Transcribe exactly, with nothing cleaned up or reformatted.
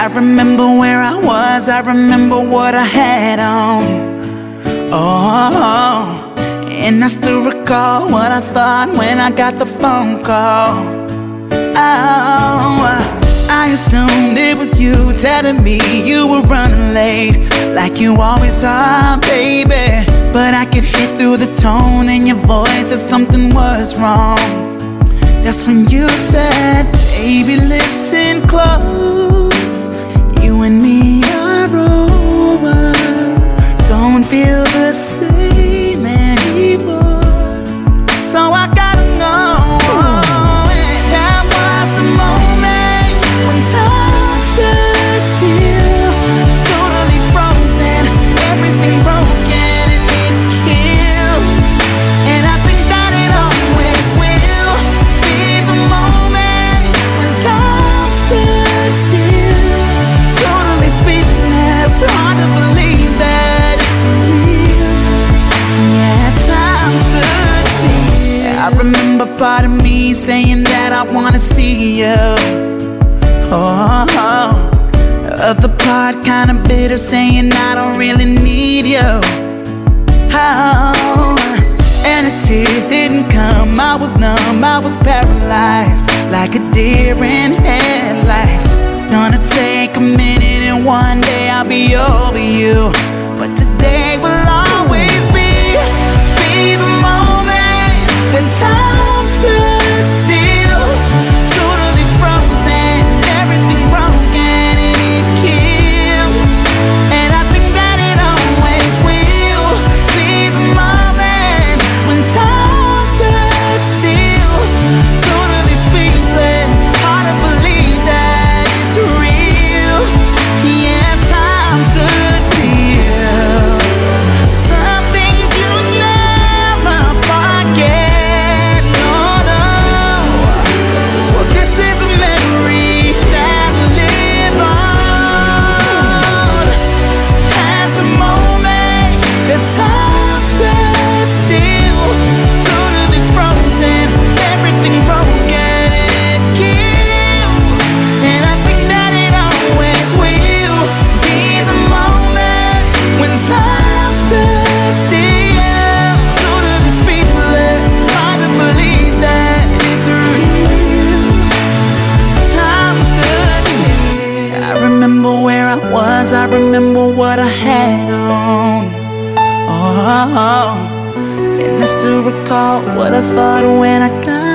I remember where I was, I remember what I had on. Oh, and I still recall what I thought when I got the phone call. Oh, I assumed it was you telling me you were running late, like you always are, baby. But I could hear through the tone in your voice that something was wrong. That's when you said, baby, listen close, you and me are over. Don't feel the same anymore, so I gotta know. That was a moment when time stood still, totally frozen, everything broken and it kills. And I think that it always will be the moment when time stood still, totally speechless, hard to believe that it's real. Yeah, time stood still. I remember part of me saying that I wanna see you. Oh, other part kinda bitter, saying I don't really need you. Oh, and the tears didn't come, I was numb, I was paralyzed, like a deer in headlights. It's gonna take a minute and one day I'll be over you, but today will always be, be the moment when time stood still, totally frozen, everything broken and it kills. And I think that it always will be the moment when time stood still, totally speechless, hard to believe that it's real. Yeah, time stood still. Some things you never forget, no, no. Well, this is a memory that live on. As a moment that time stood still, totally frozen, everything broken and it kills. And I think that it always will be the moment when time stood still, totally speechless, hard to believe that it's real. Time stood still. I remember where I was, I remember what I had on. Oh, and I still recall what I thought when I got